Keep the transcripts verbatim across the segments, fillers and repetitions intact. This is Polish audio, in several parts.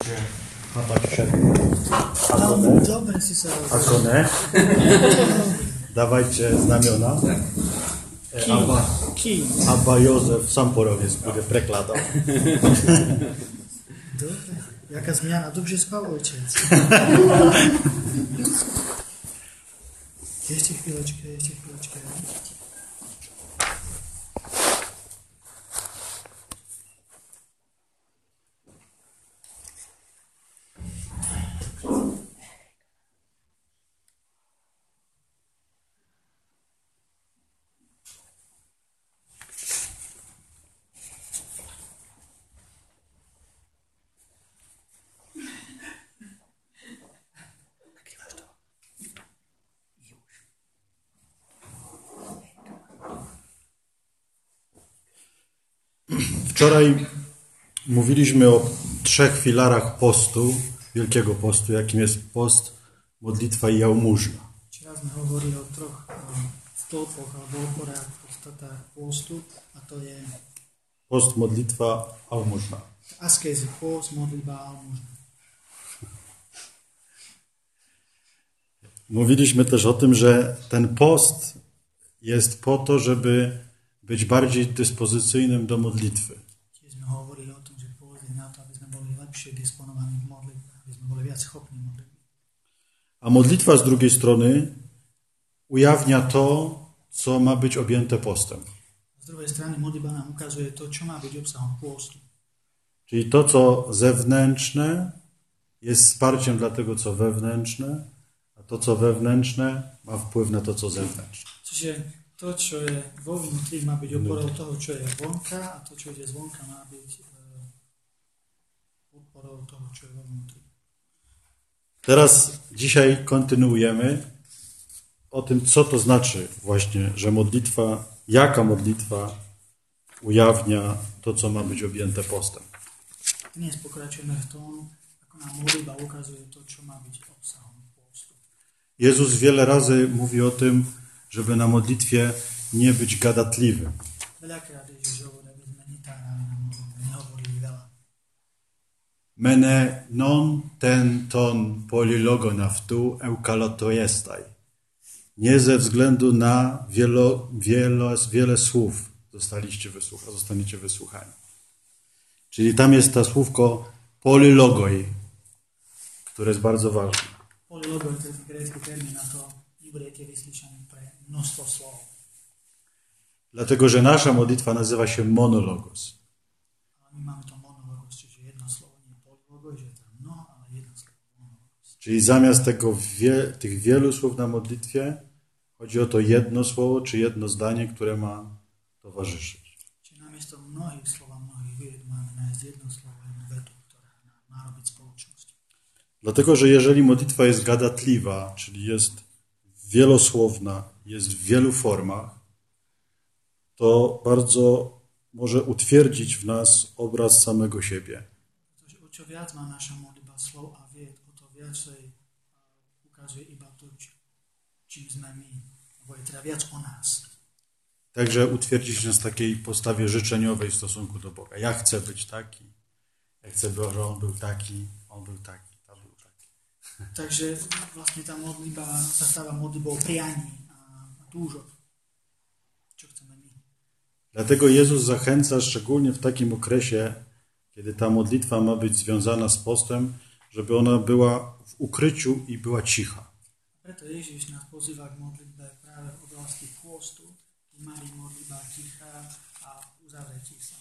Akone. Dawajcie znamiona. Abba, Abba Józef Samporowiec będzie prekładał. Dobre. Jaka zmiana? Dobrze spał ojciec. Jeszcze chwileczkę, jeszcze chwileczkę. Wczoraj mówiliśmy o trzech filarach postu, Wielkiego Postu, jakim jest post, modlitwa i jałmużna. Včera sme hovorili o troch stĺpoch alebo oporách v podstatách postu, a to je Post, modlitwa, jałmużna. askézy, post, modlitba a jałmužna. Mówiliśmy też o tym, że ten post jest po to, żeby być bardziej dyspozycyjnym do modlitwy. Tiež sme hovorili o tom, že post je na to, aby sme boli lepšie disponovaní v modlitbe, aby sme boli viac schopní modlitby. A modlitwa z drugiej strony ujawnia to, co ma być objęte postem. Z druhej strany modlitba nám ukazuje to, čo má byť obsahom postu. Czyli to, co zewnętrzne jest wsparciem dla tego, co wewnętrzne, a to, co wewnętrzne ma wpływ na to, co zewnętrzne. Čiže to, čo je vo vnútri, má byť oporou toho, čo je vonka, a to, čo ide zvonka, má byť oporou toho, čo je vo vnútri. Teraz dzisiaj kontynuujemy o tym, co to znaczy właśnie, że modlitwa, jaka modlitwa ujawnia to, co ma być objęte postem. Dnes pokračujeme v tom, ako nám modlitba ukazuje to, čo má byť obsahom postu. Jezus wiele razy mówi o tym, żeby na modlitwie nie być gadatliwym. Veľakrát Ježiš hovorí, aby sme netárali na modlitbe, nehovorili veľa. Mene non ten ton polilogo naftu eukalotojestaj. Nie ze względu na wielo, wielo, wiele słów zostaliście wysłuchani, zostaniecie wysłuchani. Czyli tam jest to słówko polylogoj, które jest bardzo ważne. Polylogoj to je grécky termín na to, nebudete vyslyšaní pre množstvo slov. Dlatego, że nasza modlitwa nazywa się monologos. Ale my máme to monologos, čiže jedno slovo, nie polylogoj, že je tam mnoho, ale jedno slovo monologos. Czyli zamiast tego wie, tych wielu słów na modlitwie chodzi o to jedno słowo czy jedno zdanie, które ma towarzyszyć. Čiže namiesto mnohých slov a mnohých vied máme nájsť jedno slovo, jednu vetu, ktorá nám má robiť spoločnosť. Dlatego, że jeżeli modlitwa jest gadatliwa, czyli jest wielosłowna, jest w wielu formach, to bardzo może utwierdzić w nas obraz samego siebie. Pretože o čo viac má naša modlitba slov a vied, o to viacej ukazuje iba to, čím sme my, bo je teda viac o nás. Także utwierdzić nas w takiej postawie życzeniowej w stosunku do Boga. Ja chcę być taki, ja chcę, żeby on był taki, on był taki, ta był taki. Takže vlastne tá modlitba sa stáva modlitbou prianí a túžob, čo chceme my. Dlatego Jezus zachęca szczególnie w takim okresie, kiedy ta modlitwa ma być związana z postem, żeby ona była w ukryciu i była cicha. Preto Ježiš nás pozýva k modlitbe práve v oblasti pôstu, keď má byť modlitba tichá a uzavretí sa.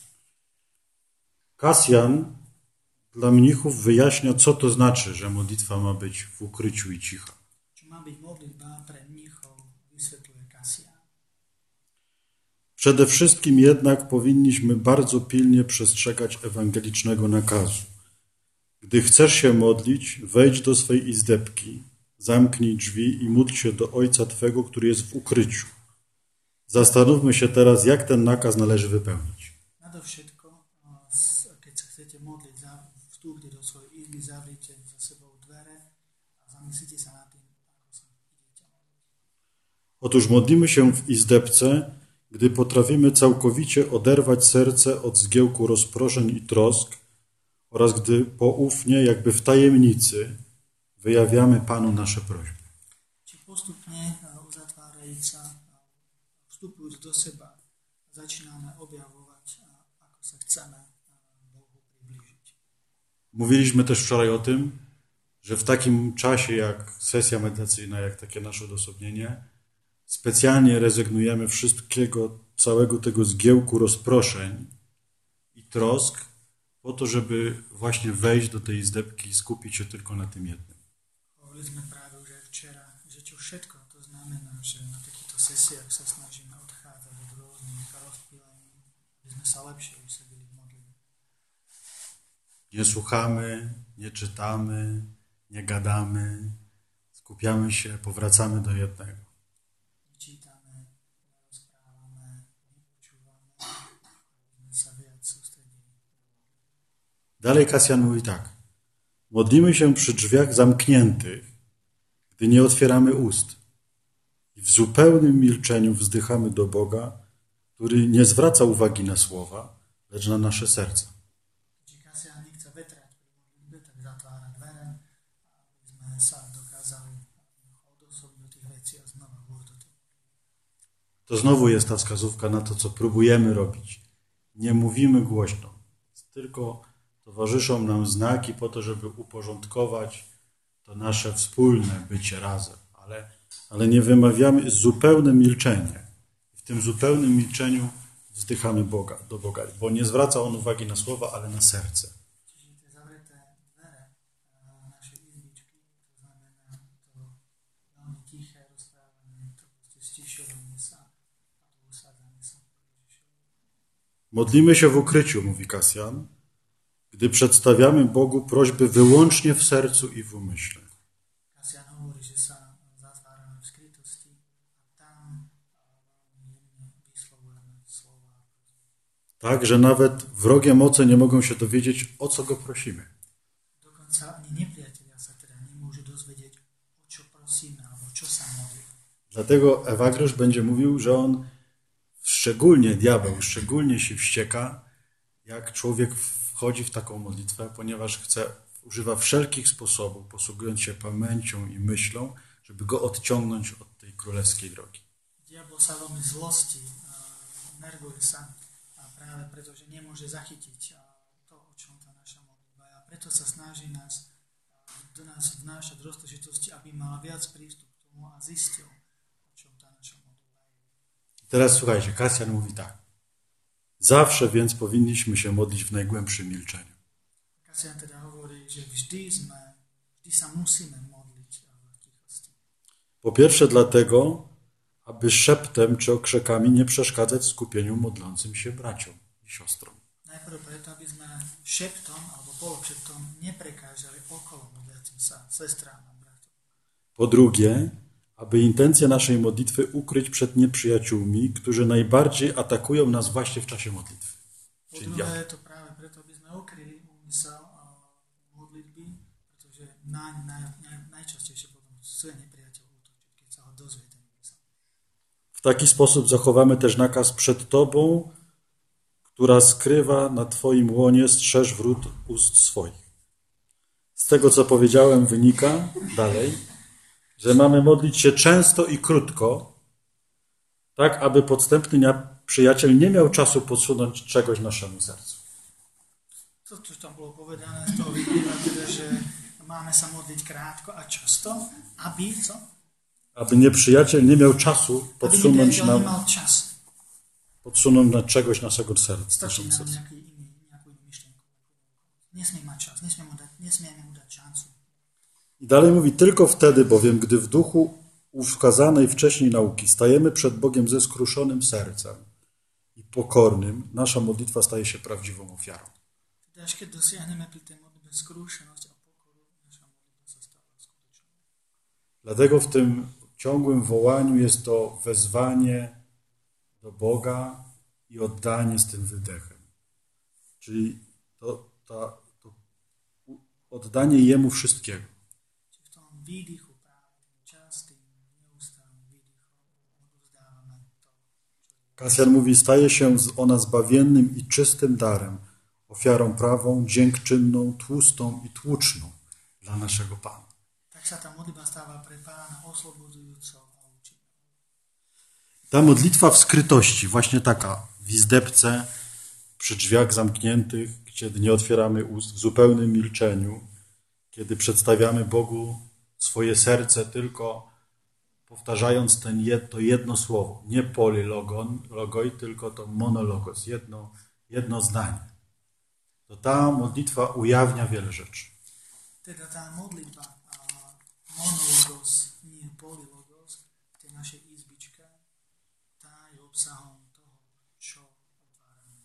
Kasjan dla mnichów wyjaśnia, co to znaczy, że modlitwa ma być w ukryciu i cicha. Čo má byť modlitba pre mníchov, vysvetľuje Kasian. Przede wszystkim jednak powinniśmy bardzo pilnie przestrzegać ewangelicznego nakazu. Gdy chcesz się modlić, wejdź do swej izdebki, zamknij drzwi i módl się do Ojca Twego, który jest w ukryciu. Zastanówmy się teraz, jak ten nakaz należy wypełnić. Nadovšetko, keď sa chcete modliť, vstúpte do svojej izby, zavrite za sebou dvere a zamyslite sa nad tým, ako sa idete modliť. Otóż modlimy się w izdebce, gdy potrafimy całkowicie oderwać serce od zgiełku rozproszeń i trosk oraz gdy poufnie, jakby w tajemnicy, wyjawiamy Panu nasze prośby. Či postupne uzatvárajíc sa, vstupujúc do seba, začíname objavovať, ako sa chceme Bohu priblížiť. Mówiliśmy też wczoraj o tym, że w takim czasie jak sesja medytacyjna, jak takie nasze odosobnienie, specjalnie rezygnujemy wszystkiego, całego tego zgiełku rozproszeń i trosk, po to, żeby właśnie wejść do tej izdebki i skupić się tylko na tym jednym. Hovorili sme práve už aj včera, že čo všetko to znamená, že na takýchto sesiách sa snažíme odchádzať od rôznych rozpílení, aby sme sa lepšie usadili v modlitbe. Nie słuchamy, nie czytamy, nie gadamy, skupiamy się, powracamy do jednego. Nie čítame, nerozprávame, nepočúvame, aby sme sa viac sústredili. Dalej Kasjan mówi tak. Modlimy się przy drzwiach zamkniętych, gdy nie otwieramy ust i w zupełnym milczeniu wzdychamy do Boga, który nie zwraca uwagi na słowa, lecz na nasze serca. Či Kasian nechce vetrať pri modlitbe, tak zatvára dvere, aby sme sa dokázali odosobniť do tých vecí a znova vôjsť do toho. To znowu jest ta wskazówka na to, co próbujemy robić. Nie mówimy głośno, tylko towarzyszą nam znaki po to, żeby uporządkować to nasze wspólne bycie razem, ale, ale nie wymawiamy, zupełne milczenie. W tym zupełnym milczeniu wzdychamy Boga, do Boga, bo nie zwraca On uwagi na słowa, ale na serce. Čiže tie zavreté dvere našej izbičky, to znamená to veľmi tiché rozprávanie, to proste stišovanie sa a to usádzanie sa. Modlimy się w ukryciu, mówi Kasjan, gdy przedstawiamy Bogu prośby wyłącznie w sercu i w umyśle. Kasian hovorí, že sa zatvárame v skrytosti a tam jemne vyslovujeme slova. Tak, że nawet wrogie moce nie mogą się dowiedzieć, o co Go prosimy. Dokonca ani nepriatelia sa teda nemôžu dozvedieť, o čo prosíme alebo čo sa modlíme. Dlatego Ewagriusz będzie mówił, że on, szczególnie diabeł, szczególnie się wścieka, jak człowiek wchodzi w taką modlitwę, ponieważ chce, używa wszelkich sposobów, posługując się pamięcią i myślą, żeby go odciągnąć od tej królewskiej drogi. Diabol sa veľmi zlosti, nervuje sa práve preto, že nemôže zachytiť to, o čom tá naša modlitba je. A preto sa snaží nás, do nás vnášať roztožitosti, aby mal viac prístup k tomu a zistil, o čom tá naša modlitba je. Teraz słuchajcie, Kasjan mówi tak. Zawsze więc powinniśmy się modlić w najgłębszym milczeniu. Kasian teda hovorí, že vždy sme, vždy sa musíme modliť v tichosti. Po pierwsze dlatego, aby szeptem czy okrzekami nie przeszkadzać w skupieniu modlącym się braciom i siostrom. Najprv preto, aby sme šeptom alebo polopšeptom neprekážali okolo modliacim sa sestrám a bratom. Po drugie, aby intencje naszej modlitwy ukryć przed nieprzyjaciółmi, którzy najbardziej atakują nas właśnie w czasie modlitwy. Po druhé, to práve preto, aby sme ukryli úmysel modlitby, pretože na, na, na, najčastejšie potom chce nepriateľ útočiť, keď sa ho dozvie ten úmysel. W taki sposób zachowamy też nakaz przed Tobą, która skrywa na Twoim łonie strzeż wrót ust swoich. Z tego, co powiedziałem, wynika dalej, że mamy modlić się często i krótko, tak aby podstępny przyjaciel nie miał czasu podsunąć czegoś naszemu sercu. To, čo tam bolo povedané, z toho vyplýva teda, že máme sa modliť krátko a často, aby, co? Aby nieprzyjaciel nie miał czasu podsunąć aby nam, nemal čas. podsunąć na czegoś naszego serca. Stačí naszemu nám sercu. nejaký iný, nejakú inú myšlienku. Nesmie mať čas, nesmieme mu dať, nesmieme mu dať šancu. I dalej mówi, tylko wtedy bowiem, gdy w duchu wskazanej wcześniej nauki stajemy przed Bogiem ze skruszonym sercem i pokornym, nasza modlitwa staje się prawdziwą ofiarą. Teda až keď dosiahneme pri tej modlitbe skrúšenosť a pokoru, naša modlitba sa stáva skutočnou. Dlatego w tym ciągłym wołaniu jest to wezwanie do Boga i oddanie z tym wydechem. Czyli to, ta, to oddanie Jemu wszystkiego. Čiže v tom výdychu práve tým častým, neustálnym výdychom odovzdávame to. Kasjan mówi, staje się ona zbawiennym i czystym darem, ofiarą prawą, dziękczynną, tłustą i tłuczną dla naszego Pana. Tak sa tá modlitba stáva pre Pána oslobodzujúcou a účinnou. Ta modlitwa w skrytości, właśnie taka, w izdebce, przy drzwiach zamkniętych, kiedy nie otwieramy ust, w zupełnym milczeniu, kiedy przedstawiamy Bogu swoje serce tylko powtarzając ten jed, to jedno słowo, nie polylogon, logoi, tylko to monologos, jedno, jedno zdanie. To ta modlitwa ujawnia wiele rzeczy. Teda tá modlitba a monologos, nie polylogos, v tej našej izbičke, tá je obsahom toho, čo otvárame.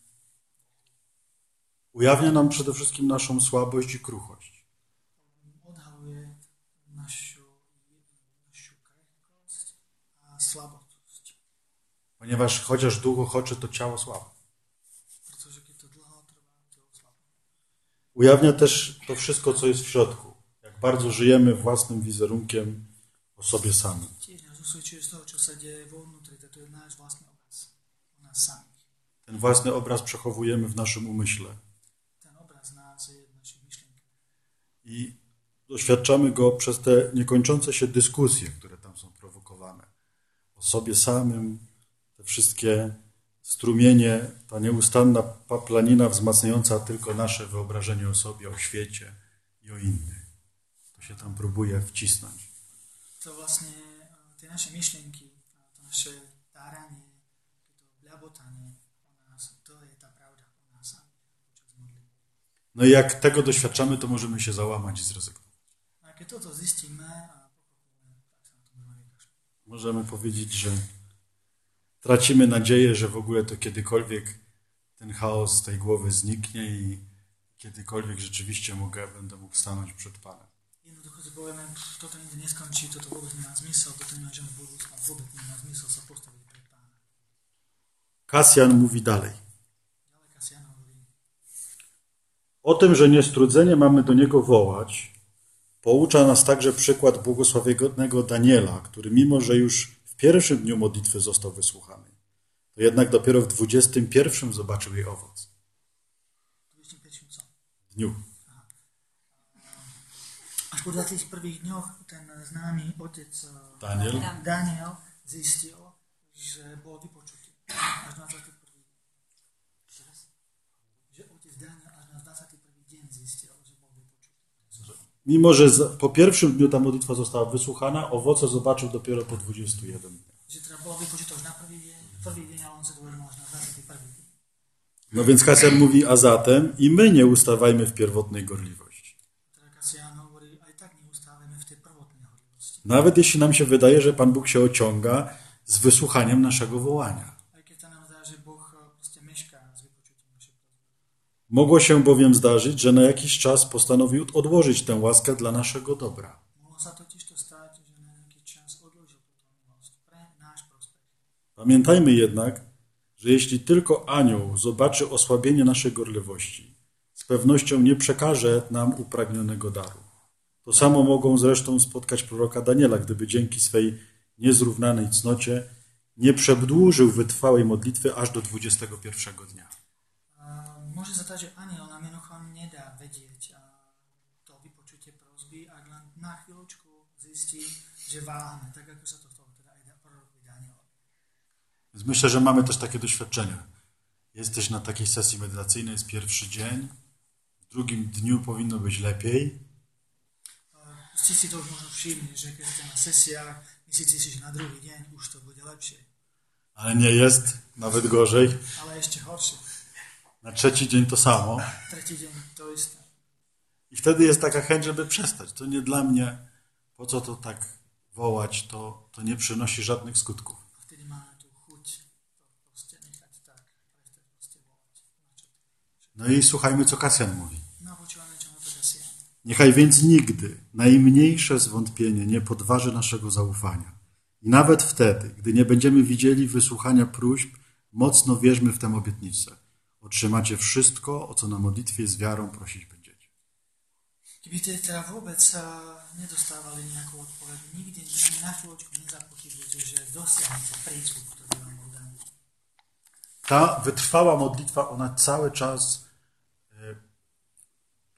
Ujawnia nam przede wszystkim naszą słabość i kruchość. Odhaluje našu, našu krehkosť a slabosť. Ponieważ chociaż duch ochoczy, to ciało słabe. Pretože keď to dlho trvá, telo slabé. Ujawnia też to wszystko, co jest w środku. Jak bardzo żyjemy własnym wizerunkiem o sobie samym. Tiež nás usvedčuje z toho, čo sa deje vo vnútri, to je náš vlastný obraz o nás samých. Ten własny obraz przechowujemy w naszym umyśle. Ten obraz nás je v našich myšlienkach. I doświadczamy go przez te niekończące się dyskusje, które tam są prowokowane. O sobie samym, te wszystkie strumienie, ta nieustanna paplanina wzmacniająca tylko nasze wyobrażenie o sobie, o świecie i o innych. To się tam próbuje wcisnąć. To vlastne tie naše myšlienky, to naše táranie, to bľabotanie o nás, to je tá pravda o nás samých počas modlitby. No i jak tego doświadczamy, to możemy się załamać i zrezygnować. A keď toto zistíme a pochopíme, tak sa na to môžeme vykašľať. Możemy powiedzieć, że tracimy nadzieję, że w ogóle to kiedykolwiek ten chaos z tej głowy zniknie i kiedykolwiek rzeczywiście mogę, będę mógł stanąć przed Panem. Jednoducho si povieme, pff, toto nikdy neskončí, toto vôbec nemá zmysel, toto nemá žiadnu budúcnosť, vôbec nemá zmysel sa postaviť pred Pána. Kasjan mówi dalej. Ďalej Kasian hovorí, O tym, że niestrudzenie mamy do Niego wołać, poucza nas także przykład błogosławionego Daniela, który mimo, że już w pierwszym dniu modlitwy został wysłuchany, to jednak dopiero w dwudziestym pierwszym zobaczył jej owoc. dvadsiatom piątym co? Dniu. Až po dvadsiatich prvých dňoch ten známy otec Daniel. Daniel zistil, že bol vypočutý. Až na dvadsiaty prvý Že otec Daniel až na dvadsiaty prvý deň zistil, že bol vypočutý. Mimo, że po pierwszym dniu ta modlitwa została wysłuchana, owoce zobaczył dopiero po dwudziestu jednym dniach. Že teda bol vypočutý až na prvý deň, prvý deň, ale on sa to uvedomil až na dvadsiaty prvý deň. No więc Kasjan mówi, a zatem i my nie ustawajmy w pierwotnej gorliwości. Teda Kasian hovorí, aj tak neustávame v tej prvotnej horlivosti. Nawet jeśli nam się wydaje, że Pan Bóg się ociąga z wysłuchaniem naszego wołania. Aj keď sa nám zdá, že Boh proste mešká s vypočutím našej prosby. Mogło się bowiem zdarzyć, że na jakiś czas postanowił odłożyć tę łaskę dla naszego dobra. Mohlo sa totiž to stať, že na nejaký čas odložil túto milosť pre náš prospech. Pamiętajmy jednak, że jeśli tylko anioł zobaczy osłabienie naszej gorliwości, z pewnością nie przekaże nam upragnionego daru. To samo mogą zresztą spotkać proroka Daniela, gdyby dzięki swej niezrównanej cnocie nie przedłużył wytrwałej modlitwy aż do dwudziestego pierwszego dnia. Môže sa stať, že aniel nám jednoducho nedá vedieť to vypočutie prosby, ak len na chvíľočku zistí, že váhame, tak ako sa to stalo teda aj prorokovi Danielovi. Więc myślę, że mamy też takie doświadczenia. Jesteś na takiej sesji medytacyjnej, jest pierwszy dzień, w drugim dniu powinno być lepiej. Ste si to už možno všimli, že keď ste na sesiách, myslíte si, že na druhý deň už to bude lepšie. Ale nie jest, nawet gorzej. Ale ešte horšie. Na trzeci dzień to samo. Tretí deň to isté. I wtedy jest taka chęć, żeby przestać. To nie dla mnie, po co to tak wołać, to, to nie przynosi żadnych skutków. A vtedy máme tú chuť to proste nechať tak, prestať proste volať. No i słuchajmy, co Kasjan mówi. No počúvame, čo na to Kasian. Niechaj więc nigdy najmniejsze zwątpienie nie podważy naszego zaufania. I nawet wtedy, gdy nie będziemy widzieli wysłuchania próśb, mocno wierzmy w tę obietnicę. Otrzymacie wszystko, o co na modlitwie z wiarą prosić będziecie. Keby ste teda vôbec nedostávali nejakú odpoveď, nikdy ani na chvíľočku nezapochybujte, že dosiahnete prísľub, ktorý vám bol daný. Ta wytrwała modlitwa, ona cały czas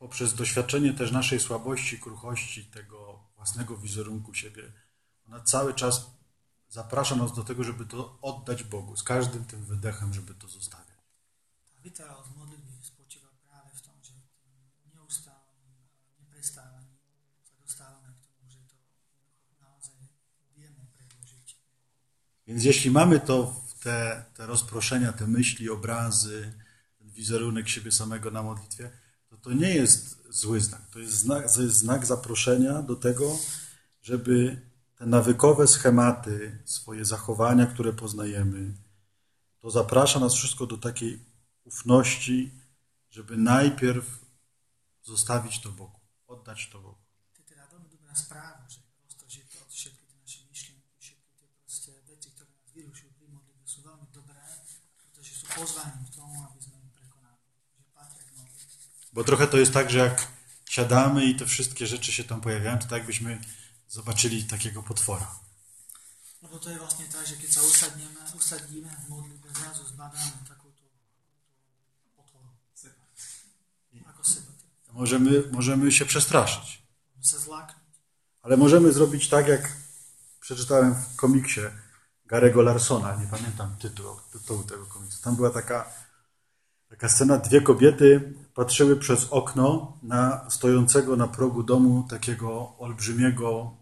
poprzez doświadczenie też naszej słabości, kruchości, tego własnego wizerunku siebie, ona cały czas zaprasza nas do tego, żeby to oddać Bogu, z każdym tym wydechem, żeby to zostawiać. Ta vytrvalosť modlitby spočíva práve v tom, že neustále, neprestávaní sa dostávame k tomu, že to naozaj vieme predložiť. Więc jeśli mamy to, te, te rozproszenia, te myśli, obrazy, ten wizerunek siebie samego na modlitwie, to to nie jest zły znak. To jest znak, to jest znak zaproszenia do tego, żeby te nawykowe schematy, swoje zachowania, które poznajemy, to zaprasza nas wszystko do takiej ufności, żeby najpierw zostawić to Bogu, oddać to Bogu. To je teda veľmi dobrá správa, že roztržiť to od všetky tie naše myšlienky, všetky tie proste veci, ktoré nás vyrušujú pri modlitbe, sú veľmi dobré, pretože sú pozvaním k tomu, aby sme ich prekonali, že patria k modlitbe. Bo trochę to jest tak, że jak siadamy i te wszystkie rzeczy się tam pojawiają, to tak jakbyśmy zobaczyli takiego potwora. Lebo to je vlastne tak, že keď sa usadneme, usadíme v modlitbe, zrazu zbadáme takúto potvoru. Seba. Ako seba. Możemy, możemy się przestraszyć. Sa zláknuť. Ale możemy zrobić tak, jak przeczytałem w komiksie Garego Larsona, nie pamiętam tytułu, tytułu tego komiksu. Tam była taka, taka scena, dwie kobiety patrzyły przez okno na stojącego na progu domu takiego olbrzymiego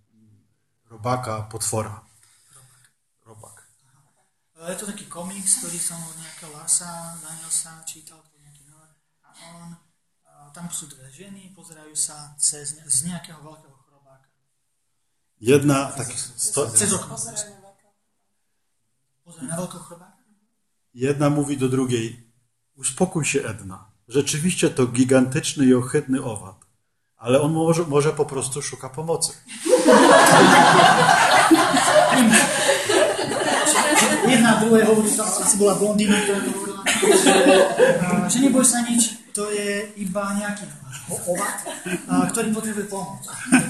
robaka, potwora. Robak. Je to taký komiks, ktorý som od nejakého Larsa, Danielsa čítal, nejaký nový, a on, tam sú dve ženy, pozerajú sa cez, z nejakého veľkého chrobáka. Jedna, tak, sto, Cez okno. Pozerajú na veľkého chrobáka. Jedna mówi do drugiej, uspokój się Edna, rzeczywiście to gigantyczny i ohydny owad, ale on może, może po prostu szuka pomocy. Jedna druhej hovorí, to asi bola blondína, ktorá to hovorila, že neboj sa nič, to je iba nejaký ovad, ktorý potrebuje pomoc.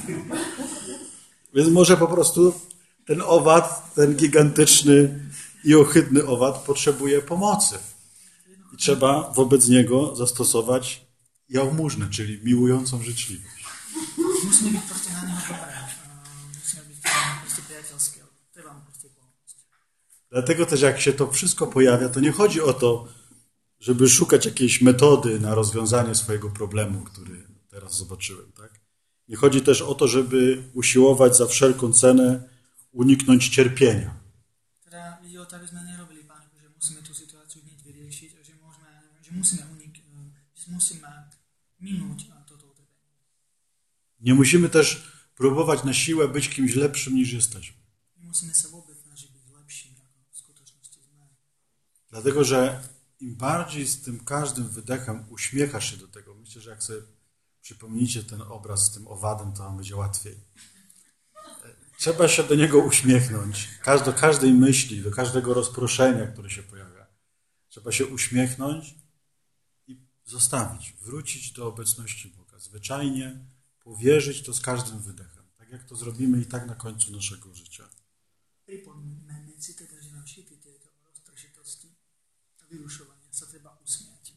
Więc może po prostu ten owad, ten gigantyczny i ohydny owad potrzebuje pomocy. I trzeba wobec niego zastosować jałmużnę, czyli miłującą życzliwość. Musíme byť proste na neho dobré. Musíme byť proste priateľské. Treba mu proste pomôcť. Dlatego też jak się to wszystko pojawia, to nie chodzi o to, żeby szukać jakiejś metody na rozwiązanie swojego problemu, który teraz zobaczyłem. Tak? Nie chodzi też o to, żeby usiłować za wszelką cenę uniknąć cierpienia. Teda ide o to, aby sme nerobili paniku, že musíme tú situáciu hneď vyriešiť a že, môžeme, že musíme, unik, že musíme minúť toto utrpenie. Nie musimy też próbować na siłę być kimś lepszym niż jesteśmy. Nemusíme sa vôbec snažiť byť lepší, ako v skutočnosti sme. Dlatego, że im bardziej z tym każdym wydechem uśmiechasz się do tego, myślę, że jak sobie przypomnicie ten obraz z tym owadem, to wam będzie łatwiej. Trzeba się do niego uśmiechnąć. Do każdej myśli, do każdego rozproszenia, które się pojawia. Trzeba się uśmiechnąć i zostawić, wrócić do obecności Boga. Zwyczajnie powierzyć to z każdym wydechem. Tak jak to zrobimy i tak na końcu naszego życia. Pripomeňme si teda, že na všetky tieto roztržitosti a vyrušovania sa treba usmiať.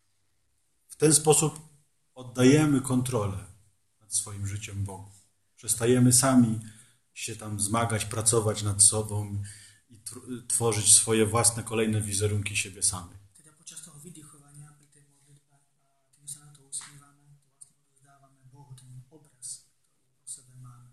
W ten sposób oddajemy kontrolę nad swoim życiem Bogu. Przestajemy sami się tam zmagać, pracować nad sobą i tworzyć swoje własne kolejne wizerunki siebie samych. Teda počas toho vydychovania pri tej modlitbe, tým sa na to usmievame, to vlastne oddávame Bohu ten obraz, ktorý o sebe máme.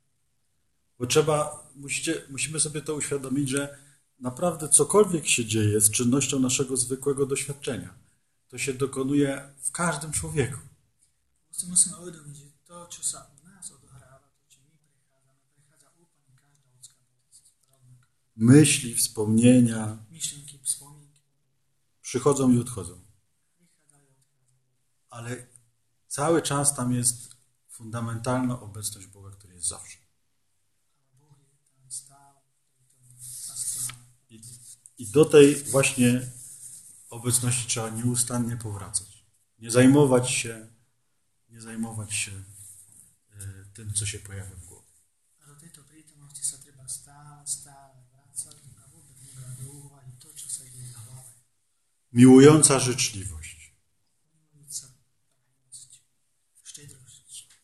Bo trzeba, musicie, musimy sobie to uświadomić, że naprawdę cokolwiek się dzieje z czynnością naszego zwykłego doświadczenia, to się dokonuje w każdym człowieku. Musíme uvedomiť, že to, čo sa u nás odohráva, to, čo my prechádzame, prechádza úplne každá ľudská bytosť. Myśli, wspomnienia Myšlienky, spomienky przychodzą i odchodzą. prichádzajú a odchádzajú. Ale cały czas tam jest fundamentalna obecność Boga, który jest zawsze. Ale Boh je tam stále, ktorý tam nastáva. I, I do tej właśnie obecności trzeba nieustannie powracać. Nie zajmować się, nie zajmować się y, tym, co się pojawia w głowie. A do tejto prítomnosti sa treba stále, stále vrácať a vôbec nebrať do úvahy to, čo sa deje v hlave. Miłująca życzliwość. Milujúca prajnosť.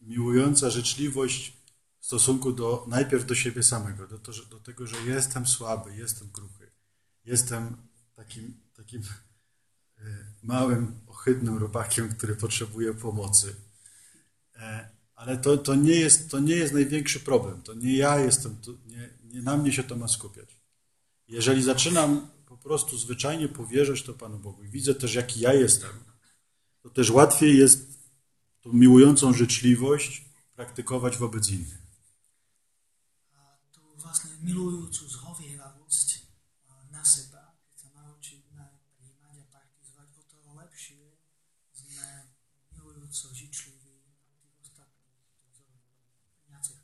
miłująca życzliwość w stosunku do, najpierw do siebie samego, do, to, że, do tego, że jestem słaby, jestem kruchy, jestem takim, takim małym, ohydnym robakiem, który potrzebuje pomocy. Ale to, to, nie jest, to nie jest największy problem. To nie ja jestem, to nie, nie na mnie się to ma skupiać. Jeżeli zaczynam po prostu zwyczajnie powierzać to Panu Bogu i widzę też, jaki ja jestem, to też łatwiej jest tą miłującą życzliwość praktykować wobec innych. To właśnie milującą zhovievavosť na seba, keď sa naučíme prijímať a praktizovať, o to lepšie sme milujúco žičliví na tých ostatných wzorach.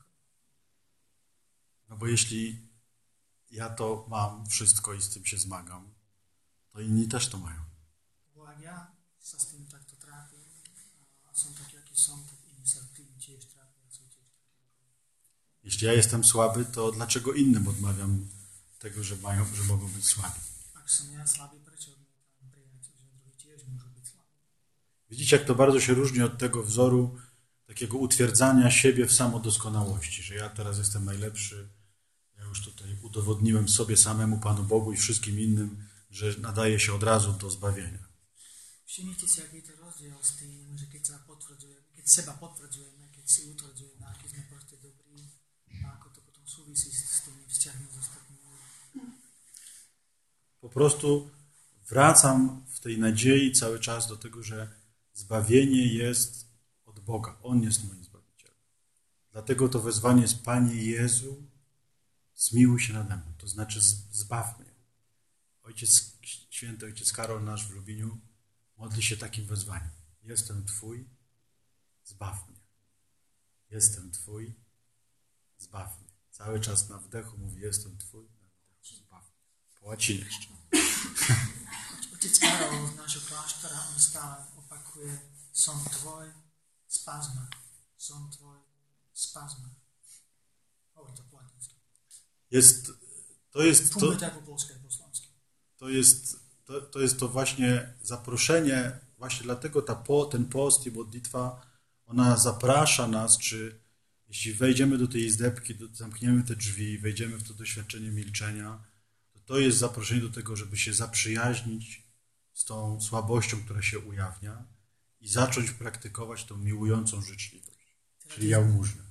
No bo jeśli ja to mam wszystko i z tym się zmagam, to inni też to mają. Bo jak ja sa s tým takto trápim a som taký, aký som, tak inni sa tým tiež trápia, sú tiež takí. Jeśli ja jestem słaby, to dlaczego innym odmawiam tego, że mają, że mogą być słabi? Ak som ja slabý, prečo odmietam prijať, že druhý tiež môžu byť slabí? Widzicie, jak to bardzo się różni od tego wzoru takiego utwierdzania siebie w samodoskonałości, że ja teraz jestem najlepszy, ja już tutaj udowodniłem sobie samemu, Panu Bogu i wszystkim innym, że nadaje się od razu do zbawienia. Všimnite si, aký je to rozdiel s tým, že keď sa potvrdzujeme, keď seba potvrdzujeme, keď si utvrdzujeme, aký sme proste dobrí, a ako to potom súvisí s tými vzťahmi s ostatnými ľuďmi. Po prostu wracam w tej nadziei cały czas do tego, że zbawienie jest od Boga. On jest moim Zbawicielem. Dlatego to wezwanie jest: Panie Jezu, zmiłuj się nade mną. To znaczy zbaw mnie. Ojciec, święty ojciec Karol nasz w Lubliniu modli się takim wezwaniem. Jestem Twój, zbaw mnie. Jestem Twój, zbaw mnie. Cały czas na wdechu mówi: jestem Twój, na wdechu zbaw mnie. Po łacinie jeszcze. Otec Karol z nášho kláštera, on stále opakuje: som tvoj, spás ma. Som tvoj, spás ma. Hovorí to po latinsky. Jest, to jest to, to, po polsku, po slovensku. To jest to, to jest to właśnie zaproszenie, właśnie dlatego ta po, ten post i modlitwa, ona zaprasza nas, czy jeśli wejdziemy do tej izdebki, do, zamkniemy te drzwi, wejdziemy w to doświadczenie milczenia, to to jest zaproszenie do tego, żeby się zaprzyjaźnić z tą słabością, która się ujawnia i zacząć praktykować tą miłującą życzliwość, czyli jałmużnę.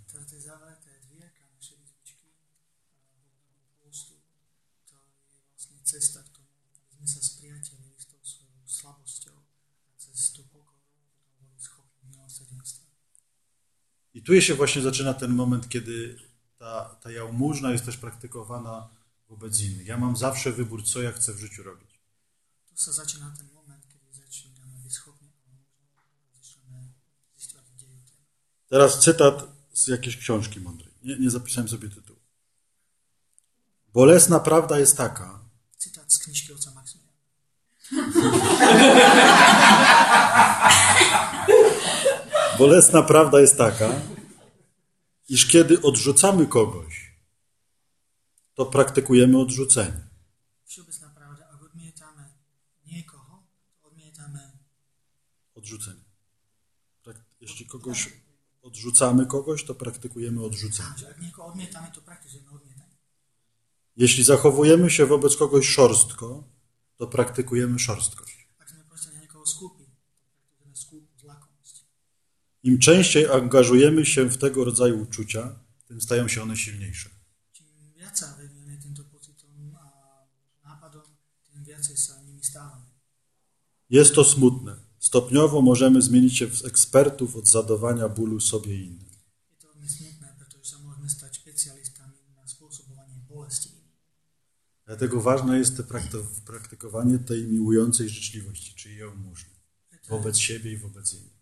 Cesta k tomu, aby sme sa spriatelili s tou svojou slabosťou a cez tú pokoru potom boli schopní milosrdenstva. I tu się właśnie zaczyna ten moment, kiedy ta, ta jałmużna jest też praktykowana wobec innych. Ja mam zawsze wybór, co ja chcę w życiu robić. Tu sa začína ten moment, kiedy zaczynamy być schopni zaczynamy ziściwać dzieje. Teraz cytat z jakiejś książki mądrej. Nie, nie zapisałem sobie tytułu. Bolesna prawda jest taka, cytat z knižky otca Maximiliana. Bolesna prawda jest taka, iż kiedy odrzucamy kogoś, to praktykujemy odrzucenie. Všeobecná pravda, ak odmietame niekoho, to odmietame odrzucenie. Jeśli kogoś odrzucamy kogoś, to praktykujemy odrzucenie. Jak niekoho odmietamy, to praktykujemy odmietanie. Jeśli zachowujemy się wobec kogoś szorstko, to praktykujemy szorstkość. Im częściej angażujemy się w tego rodzaju uczucia, tym stają się one silniejsze. Jest to smutne. Stopniowo możemy zmienić się w ekspertów od zadawania bólu sobie i innym. Jest to smutne, pretože sa môžeme stať špecialistami na spôsobovanie bolesti. Dlatego ważne jest to praktykowanie tej miłującej życzliwości, czyli jałmużny, wobec siebie i wobec innych.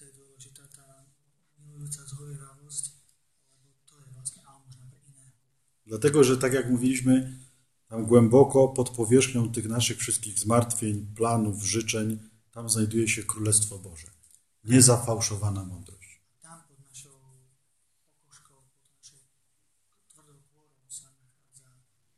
Dlatego, że tak jak mówiliśmy, tam głęboko pod powierzchnią tych naszych wszystkich zmartwień, planów, życzeń, tam znajduje się Królestwo Boże. Niezafałszowana mądrość. Tam pod naszą pokożką, pod naszą twardą górą sa nachádza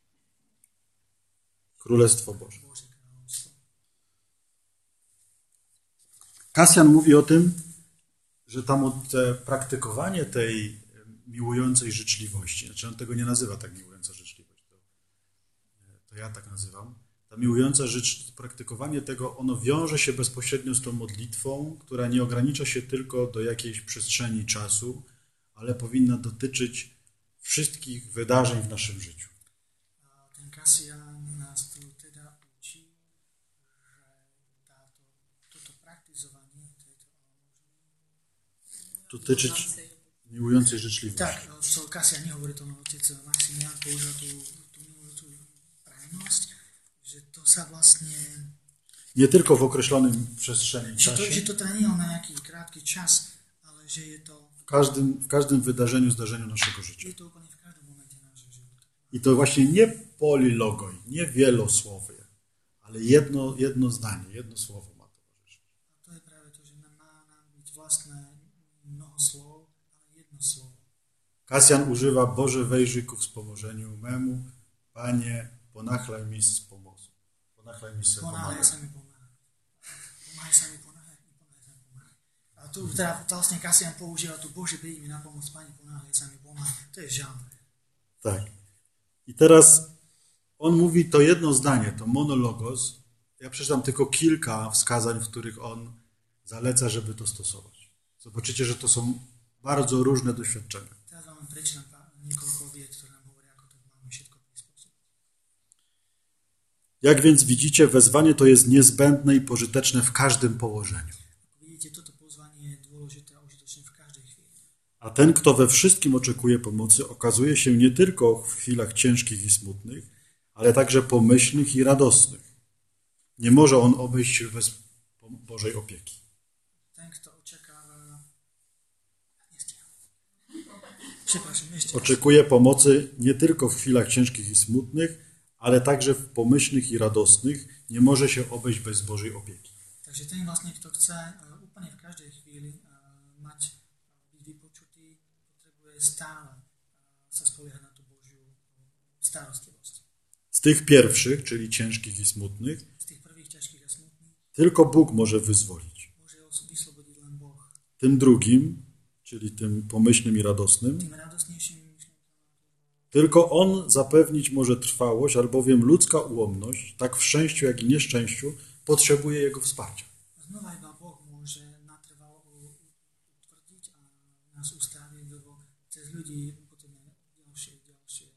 Królestwo Boże. Kasjan mówi o tym, że tam te praktykowanie tej miłującej życzliwości, znaczy on tego nie nazywa tak miłująca życzliwość, to, to ja tak nazywam, ta miłująca życz, praktykowanie tego, ono wiąże się bezpośrednio z tą modlitwą, która nie ogranicza się tylko do jakiejś przestrzeni czasu, ale powinna dotyczyć wszystkich wydarzeń w naszym życiu. Ten Kasjan nas tu teda učí, že táto, toto praktizovanie dotyczyć miłującej życzliwości. Tak, co Kasjan nehovorí to, otec Maximian použil tú, tú milujúcu prajnosť, že to sa vlastne nie tylko w określonym przestrzeni že to, czasie, že to teda nie je na nejaký krátky czas, ale že je to w każdym, w każdym wydarzeniu, zdarzeniu naszego życia. je to úplne v každom momente nášho života. I to właśnie nie polilogoj, nie wielosłowie, ale jedno, jedno zdanie, jedno słowo ma towarzyszyć. A to je práve to, že nám má nám byť vlastné mnoho slov, ale jedno slovo. Kasjan używa Boże wejrzyj ku wspomożeniu memu, Panie, ponachlaj mi z pomocą. Ponachlaj mi z Ponáhľaj sa mi pomáhať. Pomáhaj sa mi ponáhľať, pomáhaj sa mi pomáhať. A tu teda vlastne Kasjan používa tu Bože príď mi na pomoc, Pane, ponáhľaj sa mi pomáhať. To je žalm. Tak. I teraz on mówi to jedno zdanie, to monologos. Ja przeczytam tylko kilka wskazań, w których on zaleca, żeby to stosować. Zobaczycie, że to są bardzo różne doświadczenia. Teraz vám prečítam niekoľko vied, ktoré nám hovoria, ako to máme všetko prispôsobiť. Jak więc widzicie, wezwanie to jest niezbędne i pożyteczne w każdym położeniu. Vidíte, toto pozvanie je dôležité a užitočné v každej chvíli. A ten, kto we wszystkim oczekuje pomocy, okazuje się nie tylko w chwilach ciężkich i smutnych, ale także pomyślnych i radosnych. Nie może on obejść się bez Bożej opieki. Ten, kto očakáva... Przepraszam, jeszcze Oczekuje pomocy nie tylko w chwilach ciężkich i smutnych, ale także w pomyślnych i radosnych. Nie może się obejść bez Bożej opieki. Takže ten vlastne, kto chce uh, úplne v každej chvíli uh, mať, byť vypočutý, potrebuje stále uh, sa spoliehať na tú Božiu starostlivosť. Z tych pierwszych, czyli ciężkich i smutnych, Z tých prvých ťažkých a smutných tylko Bóg może wyzwolić. môže vyslobodiť len Boh. Tym drugim, czyli tym pomyślnym i radosnym, Tým radosnejším myšlienkám tylko On zapewnić może trwałość, albowiem ludzka ułomność, tak w szczęściu, jak i nieszczęściu, potrzebuje Jego wsparcia. znova iba Boh môže natrvalo utvrdiť a nás ustaviť, lebo cez ľudí potrebujeme ďalšie, ďalšie.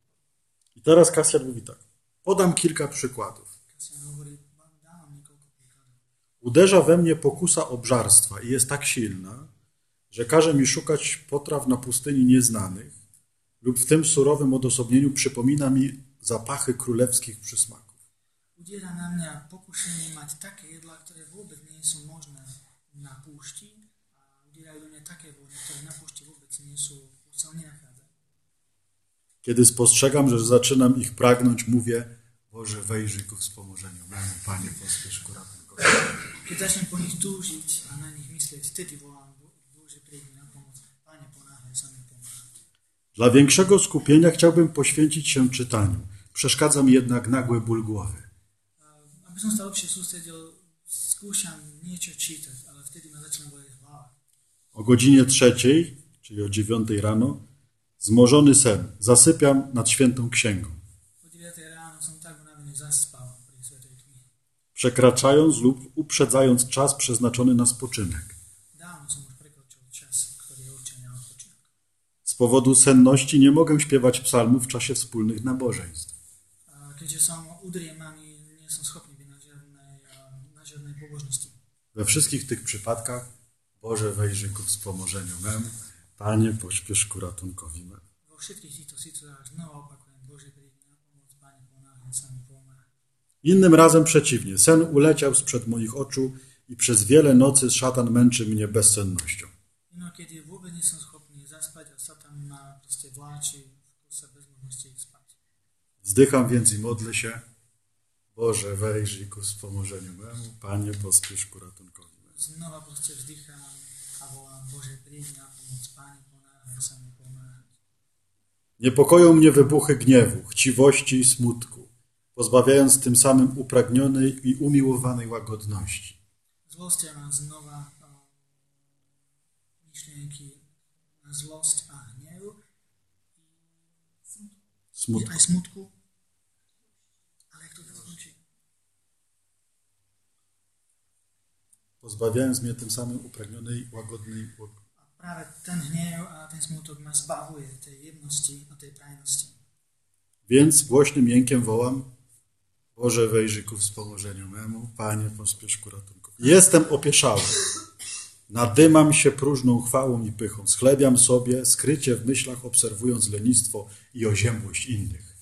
I teraz Kasjan mówi tak. Podam kilka przykładów. Kasjan hovorí, vám dávam niekoľko príkladov. Uderza we mnie pokusa obżarstwa i jest tak silna, że każe mi szukać potraw na pustyni nieznanych lub w tym surowym odosobnieniu przypomina mi zapachy królewskich przysmaków. Udiera na mňa pokušenie mať také jedlá, ktoré vôbec nie sú možné na púšti a udierajú do mňa také vône, ktoré na púšti vôbec nie sú, sa nenachádzajú. Kiedy spostrzegam, że zaczynam ich pragnąć, mówię, Boże, wejrzyj ku wspomożeniu memu, Panie, pospiesz ku ratunkowi. Keď začnem po nich túžiť a na nich myslieť, vtedy volám, Bože, príď mi na pomoc, Pane, ponáhľaj sa mi pomáhať. Dla większego skupienia chciałbym poświęcić się czytaniu. Przeszkadza mi jednak nagły ból głowy. Aby som sa lepšie sústredil, skúšam niečo čítať, ale vtedy ma začne bolieť hlava. O godzinie trzeciej, czyli o dziewiątej rano, zmożony sen. Zasypiam nad świętą księgą. O deviatej ráno som tak unavený, zaspal pri svätej knihe. Przekraczając lub uprzedzając czas przeznaczony na spoczynek. Dávno som už prekročil čas, ktorý je určený na odpočinok. Z powodu senności nie mogę śpiewać psalmów w czasie wspólnych nabożeństw. A keďže som udriemaný, nie som schopný byť na žiadnej, na žiadnej pobožnosti. We wszystkich tych przypadkach Boże, wejrzyj ku wspomożeniu memu, Panie, pośpiesz ku ratunkowi memu. Vo všetkých týchto situáciách znova opakujem, Bože, príď mi na pomoc, Pane, ponáhľaj sa mi pomáhať. Innym razem przeciwnie. Sen uleciał sprzed moich oczu i przez wiele nocy szatan męczy mnie bezsennością. Inokedy vôbec nie som schopný zaspať a Satan ma proste vláči v kuse bez možnosti spať. Wzdycham więc i modlę się. Boże, wejrzyj ku wspomożeniu memu, Panie, pospiesz ku ratunkowi memu. Znova proste vzdychám a volám, Bože, príď mi na pomoc, Pane, ponáhľaj sa mi pomáhať. Niepokoją mnie wybuchy gniewu, chciwości i smutku, pozbawiając tym samym upragnionej i umiłowanej łagodności. Zlostia ma znova myšlienky na zlosť a hnev Smutku. aj smutku. Ale jak to tak skončí? Pozbawiając mnie tym samym upragnionej, łagodnej łog- A práve ten hnev a ten smutok ma zbavuje tej jemnosti a tej prajnosti. Więc głośnym jękiem wołam: Boże, wejrzyj ku wspomożeniu memu, Panie, pospiesz ku ratunkowi. Jestem opieszały. Nadymam się próżną chwałą i pychą. Schlebiam sobie, skrycie w myślach obserwując lenistwo i oziębłość innych.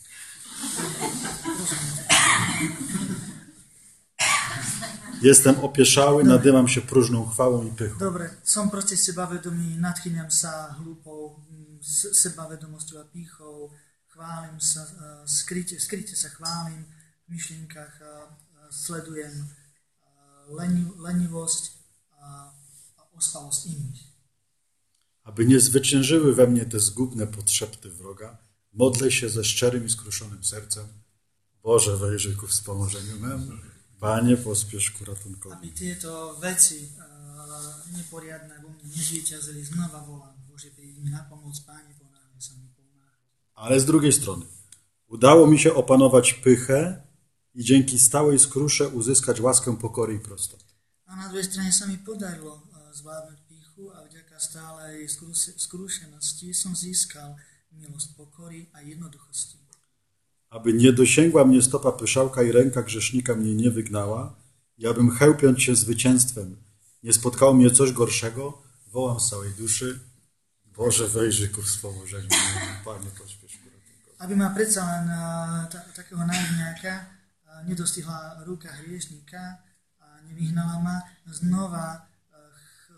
Jestem opieszały, nadymam się próżną chwałą i pychą. Dobre, som proste sebavedomý, nadchýňam sa hlúpou mm, s- sebavedomosťou a pýchou, chválim sa, uh, skryte, skryte sa chválim v myšlienkach, uh, uh, sledujem uh, leni, lenivosť a, a ospalosť iných. Aby nie zwyciężyły we mnie te zgubne podszepty wroga, modlę się ze szczerym i skruszonym sercem. Boże, wejrzyj ku wspomożeniu memu, Panie, pospiesz ku ratunkowi. Aby tieto veci uh, neporiadne vo mne nezvíťazili, znova volám, Bože, príď mi na pomoc, Páne, ponáhľaj sa mi pomáhať. Ale z drugiej strony, udało mi się opanować pychę i dzięki stałej skrusze uzyskać łaskę pokory i prostoty. A na druhej strane sa mi podarilo uh, zvládnuť pýchu a vďaka stálej skrúse- skrušenosti som získal milosť pokory a jednoduchosti. Aby nie dosięgła mnie stopa pyszałka i ręka grzesznika mnie nie wygnała, ja bym chełpiąc się zwycięstwem, nie spotkało mnie coś gorszego, wołam z całej duszy: Boże, wejrzyj ku wspomożeniu memu, Panie, pośpiesz ku ratunkowi. Aby ma predsa len uh, ta, takého naivňáka uh, nedostihla ruka hriešnika a nevyhnala ma, znova, uh, ch,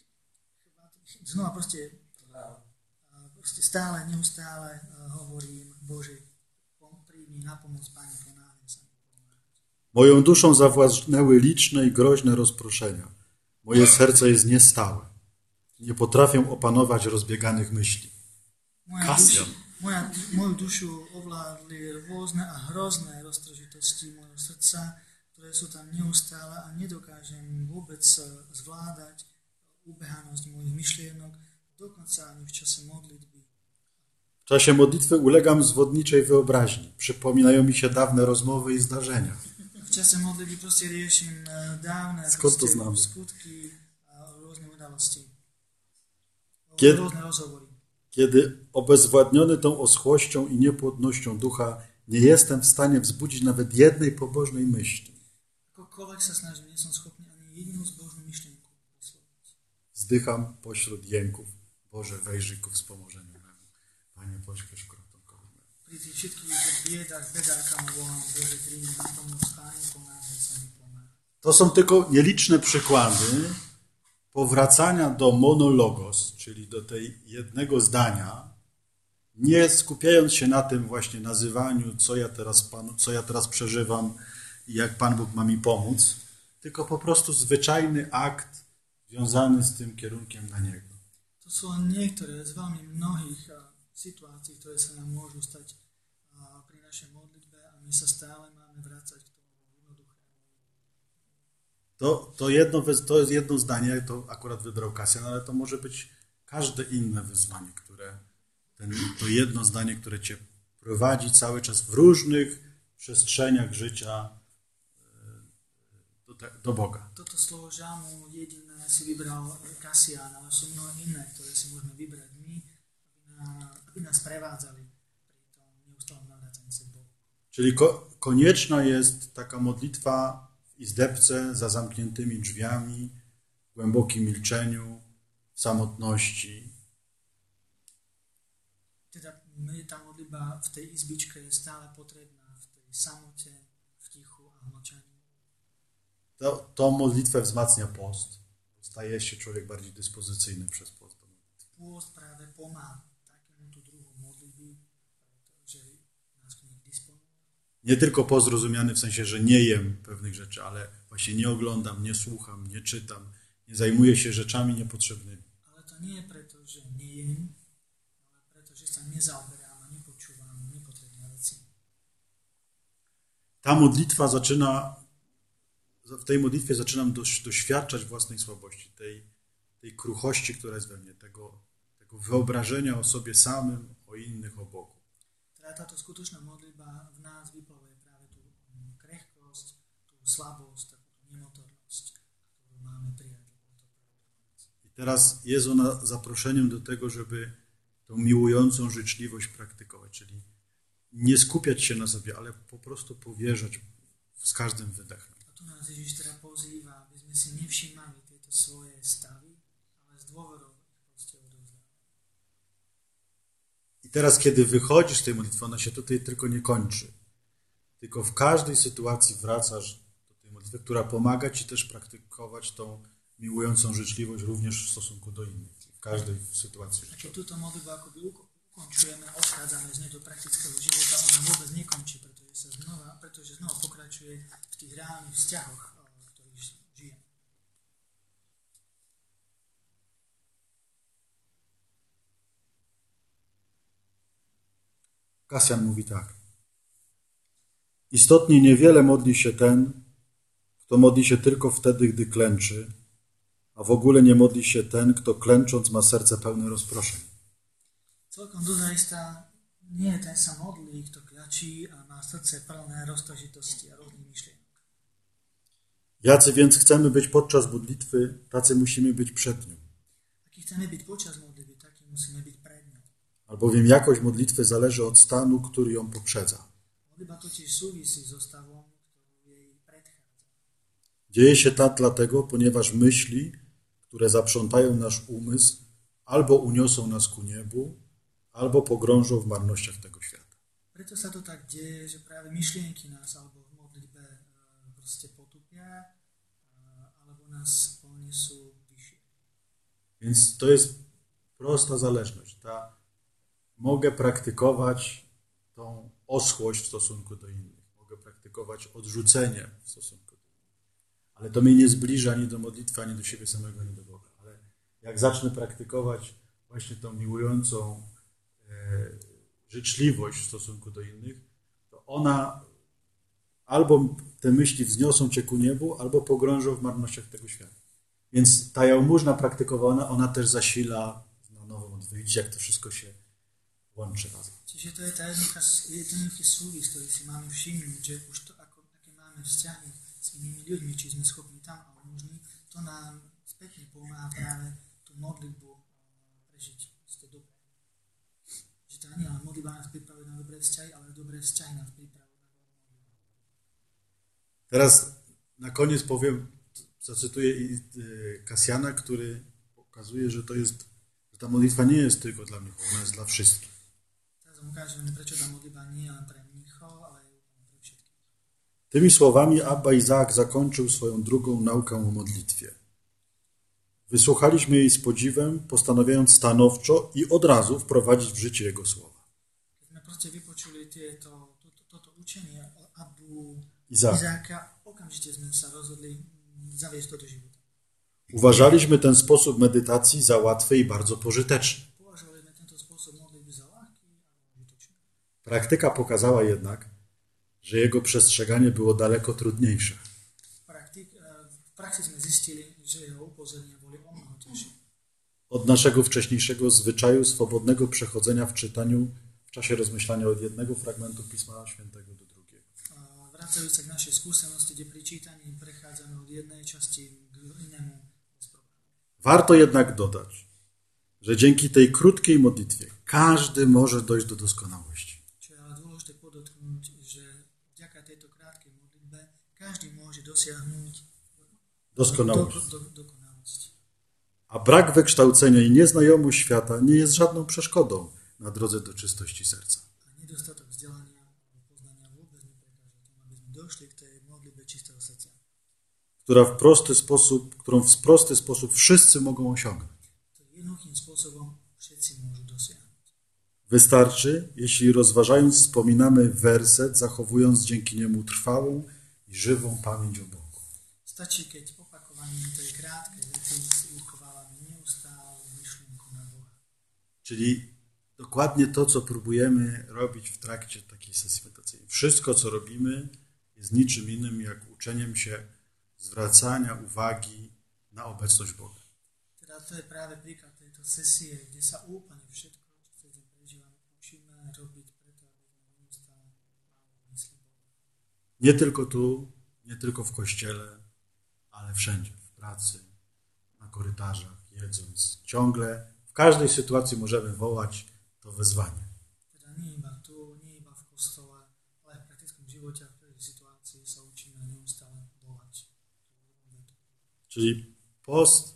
ch, znova proste, uh, proste stále, neustále uh, hovorím, Bože, pom- príď mi na pomoc, Pane, ponáhľaj sa mi pomáhať. Moją duszą zawładnęły liczne i groźne rozproszenia. Moje serce jest niestałe. Nie potrafię opanować rozbieganych myśli. Moja Kasjan. duša, moja, moju dušu ovládli rôzne a hrozné roztržitosti mojho srdca, ktoré sú tam neustále a nedokážem vôbec zvládať ubehanosť mojich myšlienok, dokonca ani v čase modlitby. W czasie modlitwy ulegam zwodniczej wyobraźni. Przypominają mi się dawne rozmowy i zdarzenia. V čase modlitby proste riešim eh, dávne Skąd to proste znamy? skutky a rôzne udalosti. Kiedy- Rôzne rozhovory. Kiedy obezwładniony tą oschłością i niepłodnością ducha nie jestem w stanie wzbudzić nawet jednej pobożnej myśli. Akokoľvek sa snažím, nie som schopný ani jedinú zbožnú myšlienku vysloviť. Zdycham pośród jęków. Boże, wejrzyj ku wspomożeniu memu. Panie, pośpiesz ku ratunkowi memu. Pri tých všetkých biedách, bedákam volám, Bože, príď mi na pomoc, Páne, pomáhaj sa mi pomáhať. To są tylko nieliczne przykłady powracania do monologos, czyli do tej jednego zdania, nie skupiając się na tym właśnie nazywaniu, co ja teraz Panu, co ja teraz przeżywam i jak Pan Bóg ma mi pomóc, tylko po prostu zwyczajny akt związany z tym kierunkiem na Niego. To sú len niektoré z veľmi mnohých a, situácií, ktoré sa nám môžu stať a, pri našej modlitbe a my sa stále máme vrácať k tomu jednoduchému. To, to, jedno, wy- to jest jedno zdanie, to akurat wybrał Kasjan, ale to może być każde inne wyzwanie, które ten, to jedno zdanie, które cię prowadzi cały czas w różnych przestrzeniach życia e, do, te, do Boga. Toto slovo žalmu jediné si vybral Kasián, ale sú mnohé iné, ktoré si môžeme vybrať my, aby, na, aby nás prevádzali pri tom neustálom navracaní sa k Bohu. Czyli ko, konieczna jest taka modlitwa w izdebce za zamkniętymi drzwiami, w głębokim milczeniu, w samotności. Teda my, tá modlitba v tej izbičke je stále potrebná, v tej samote, v tichu a mlčaní. To, tą modlitwę wzmacnia post. Staje się człowiek bardziej dyspozycyjny przez post. Pôst práve pomáha takémuto druhu modlitby, pretože nás k nich disponuje. Nie tylko post rozumiany w sensie, że nie jem pewnych rzeczy, ale właśnie nie oglądam, nie słucham, nie czytam, nie zajmuję się rzeczami niepotrzebnymi. Ale to nie je preto, že nejem, ale preto, že sa nezaoberám a nepočúvam nepotrebné veci. Ta modlitwa zaczyna, w tej modlitwie zaczynam doś, doświadczać własnej słabości, tej tej kruchości, która jest we mnie, tego, tego wyobrażenia o sobie samym, o innych, o Bogu. Teda táto skutočná modlitba v nás vyplavuje práve tú krehkosť, tú slabosť, takú tú nemotornosť, ktorú máme prijať. I teraz jest ona zaproszeniem do tego, żeby tą miłującą życzliwość praktykować, czyli nie skupiać się na sobie, ale po prostu powierzać z każdym wydechem. A tu nás Ježiš teda pozýva, aby sme si nevšímali tieto svoje stavy, ale z dôverou ich proste odovzdávali. I teraz, kiedy wychodzisz z tej modlitwy, ona się tutaj tylko nie kończy. Tylko w każdej sytuacji wracasz do tej modlitwy, która pomaga ci też praktykować tą miłującą życzliwość również w stosunku do innych. W každej situácii. A keď túto modlitbu akoby ukončujeme, odchádzame z nej do praktického života, ona vôbec nekončí, pretože sa znova, pretože znova pokračuje v tých reálnych vzťahoch, v ktorých žijeme. Kasjan mówi tak. Istotnie niewiele modli się ten, kto modli się tylko wtedy, gdy klęczy, a w ogóle nie modli się ten, kto klęcząc ma serce pełne rozproszeń. Celkom dozajista nie ten sa modlí, kto kľačí a má srdce plné roztožitosti a rôznych myšlienok. Jacy więc chcemy być podczas modlitwy, tacy musimy być przed nią. Aký chceme byť počas modlitby, taký musíme byť pred ňou. Albowiem jakość modlitwy zależy od stanu, który ją poprzedza. Modlitba totiž súvisí so stavom, ktorý jej predchádza. Dzieje się tak dlatego, ponieważ myśli, które zaprzątają nasz umysł, albo uniosą nas ku niebu, albo pogrążą w marnościach tego świata. Preto sa to tak deje, že práve myšlienky nás alebo v modlitbe proste potupia, alebo nás ponesú vyššie. Więc to jest prosta zależność. Ta, mogę praktykować tą oschłość w stosunku do innych. Mogę praktykować odrzucenie w stosunku do innych. Ale to mnie nie zbliża ani do modlitwy, ani do siebie samego, ani do Boga. Ale jak zacznę praktykować właśnie tą miłującą e, życzliwość w stosunku do innych, to ona albo te myśli wzniosą cię ku niebu, albo pogrążą w marnościach tego świata. Więc ta jałmużna praktykowana, ona też zasila na nowo modlitwę. Widzicie, jak to wszystko się łączy razem. Čiže to je tá jednoduchý súvis, ktorý si máme všimnúť, že už to, ako, aké máme vzťahy s inými ľuďmi, či sme schopní tam a možní, to nám spätne pomáha práve tú modlitbu prežiť z to dobré. Že to nie len modlitba nás pripravuje na dobré vzťahy, ale dobré vzťahy nás pripravujú na modlitbu. Teraz na koniec powiem, zacytuję Kasjana, który pokazuje, że to jest, że ta modlitwa nie jest tylko dla mnichów, ona jest dla wszystkich. Ukážeme, prečo tá modlitba nie je len pre mníchov, ale je pre všetkých. Tymi słowami Abba Izaak zakończył swoją drugą naukę o modlitwie. Wysłuchaliśmy jej z podziwem, postanawiając stanowczo i od razu wprowadzić w życie jego słowa. Keď sme proste vypočuli tieto, toto, toto učenie Abbu Izaak. Izáka, okamžite sme sa rozhodli zaviesť to do života. Uważaliśmy ten sposób medytacji za łatwy i bardzo pożyteczny. Praktyka pokazała jednak, że jego przestrzeganie było daleko trudniejsze. W praxi sme zistili, że jeho upozornienia boli o mnoho ťažšie. Od naszego wcześniejszego zwyczaju swobodnego przechodzenia w czytaniu w czasie rozmyślania od jednego fragmentu Pisma Świętego do drugiego. Wracając k naszej skúsenosti, kde pri čítaní prechádzame od jednej časti k inému bez problému. Warto jednak dodać, że dzięki tej krótkiej modlitwie każdy może dojść do doskonałości. Každý môže dosiahnuť doskonałość. Do, do, dokonalosť. A brak wykształcenia i nieznajomość świata nie jest żadną przeszkodą na drodze do czystości serca. A nedostatok vzdelania a poznania vôbec neprekáže tomu, aby sme došli k tej modlitbe čistého srdca. Która w prosty sposób, którą w prosty sposób wszyscy mogą osiągnąć. Jednoduchým spôsobom všetci môžu dosiahnuť. Wystarczy, jeśli rozważając wspominamy werset, zachowując dzięki niemu trwałą i żywą pamięć o Bogu. Stačí, keď opakovaním tej krátkej vety uchovávame neustálu myšlienku na Boha. Czyli dokładnie to, co próbujemy robić w trakcie takiej sesji medytacyjnej. Wszystko, co robimy, jest niczym innym jak uczeniem się zwracania uwagi na obecność Boga. Teda A to je práve príklad tejto sesie, kde sa úplne všetko, čo chcete prežívať, musíme robiť preto, aby sme neustále mali mysli Boha. Nie tylko tu, nie tylko w kościele, ale wszędzie, w pracy, na korytarzach, jedząc. Ciągle, w każdej sytuacji możemy wołać to wezwanie. Teda nie iba tu, nie iba v kostole, ale v praktickom živote a v každej situácii sa učíme neustále volať. Czyli post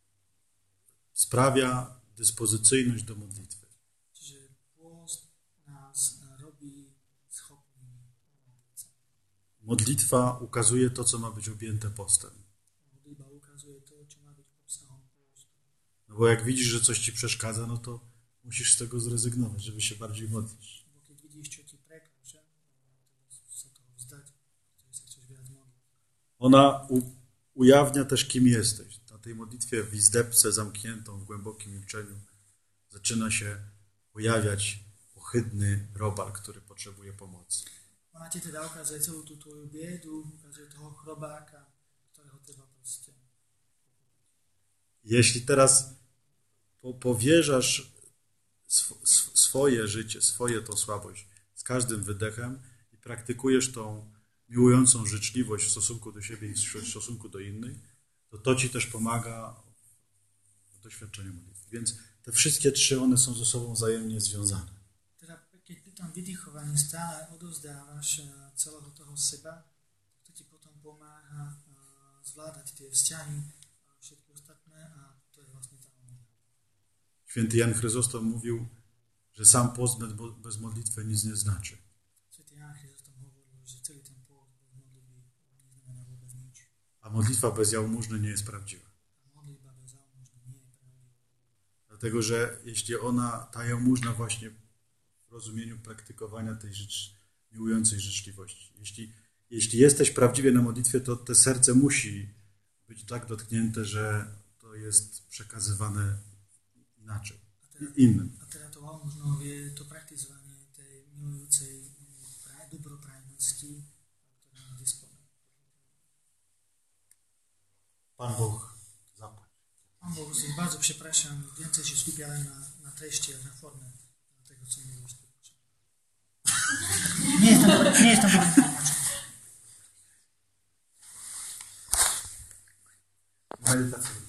sprawia dyspozycyjność do modlitwy. Čiže pôst nás robí schopnými modliť sa. Modlitwa ukazuje to, co ma być objęte postem. Modlitba ukazuje to, čo má byť obsahom pôstu. No bo jak widzisz, że coś ci przeszkadza, no to musisz z tego zrezygnować, żeby się bardziej modlić. Bo keď vidíš, čo ti prekáža, to sa toho vzdať, pretože sa chceš viac modliť. Ona u, ujawnia też, kim jesteś. Na tej modlitwie w izdebce zamkniętą w głębokim milczeniu zaczyna się pojawiać ohydny robal, który potrzebuje pomocy. Ona ti teda ukazuje celú tú tvoju biedu, ukazuje toho chrobáka, ktorého treba proste. Jeśli teraz po, powierzasz sw, sw, swoje życie, swoje tą słabość z każdym wydechem i praktykujesz tą miłującą życzliwość w stosunku do siebie i w stosunku do innych, to to ci też pomaga w doświadczeniu modlitwy. Więc te wszystkie trzy, one są ze sobą wzajemnie związane. Teda keď pri tom vydychovaní stále odovzdávaš celého toho seba, to ti potom pomáha zvládať tie vzťahy a všetky ostatné a to je vlastne tá modlitba. Święty Jan Chryzostom mówił, że sam post bez modlitwy nic nie znaczy. Svätý Ján Chryzostom hovoril, že celý ten pôst bez modlitby neznamená vôbec nič. A modlitwa bez jałmużny nie jest prawdziwa. A modlitba bez jałmużny nie je pravdivá. Dlatego, że jeśli ona, ta jałmużna właśnie w rozumieniu praktykowania tej życz, miłującej życzliwości, jeśli, jeśli jesteś prawdziwie na modlitwie, to te serce musi być tak dotknięte, że to jest przekazywane inaczej, teda, innym. A teda to jałmužnou je to praktizovanie tej milujúcej dobroprajnosti, ktorá nám disponuje. Pan Bóg zapłać. Pán Boh, bardzo przepraszam, więcej się skupiałem na, na treści, jak na formę tego, co mówisz. Nie jestem dobry, nie jestem dobrym tłumaczem. Medytacja.